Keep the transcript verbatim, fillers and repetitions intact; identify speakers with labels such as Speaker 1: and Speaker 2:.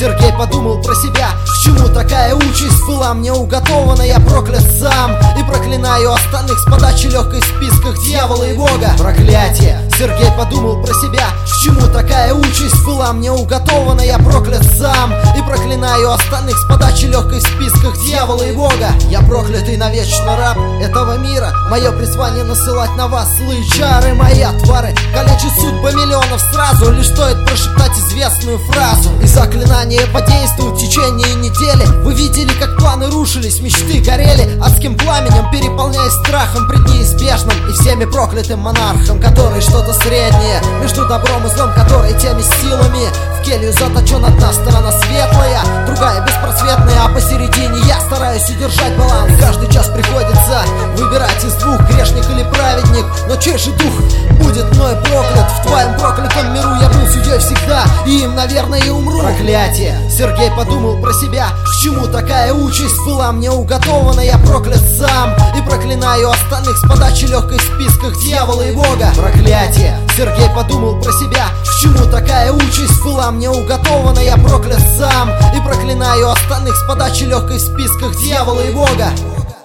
Speaker 1: Сергей подумал про себя, к чему такая участь была мне уготована. Я проклят сам и проклинаю остальных с подачи легкой в списках дьявола и Бога. Проклятие. Сергей подумал про себя, к чему такая участь была мне уготована. Я проклят сам и проклинаю остальных с подачи легкой в списках дьявола и Бога. Я проклятый навечно раб этого мира. Мое призвание насылать на вас злые чары. Мои отвары калечат судьбы миллионов сразу. Лишь стоит прошептать известную фразу, и заклинание подействует в течение недели. Вы видели, как планы рушились, мечты горели адским пламенем, переполняясь страхом пред неизбежным и всеми проклятым монархом, который что-то среднее между добром и злом, который теми силами в келью заточен. Одна сторона светлая, другая беспросветная, а посередине я стараюсь удержать баланс. Каждый час приходится выбирать из двух, грешник или праведник. Но чей же дух будет мной проклят? В твоем проклятом миру я был судьей всегда, и им, наверное, и умру. Проклятие. Сергей подумал про себя, к чему такая участь была мне уготована. Я проклят сам и проклинаю остальных с подачи легкой в списках дьявола и Бога. Проклятие. Сергей подумал про себя, к чему такая участь была мне уготована. Я проклят сам и проклинаю остальных с подачи легкой в списках дьявола и Бога.